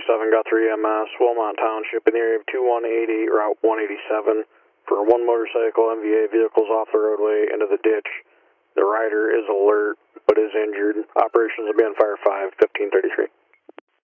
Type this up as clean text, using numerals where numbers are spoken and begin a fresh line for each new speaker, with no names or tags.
27 Guthrie EMS, Wilmot Township, in the area of 2180, Route 187, for one motorcycle MVA vehicles off the roadway into the ditch. The rider is alert, but is injured. Operations will be on Fire 5, 1533.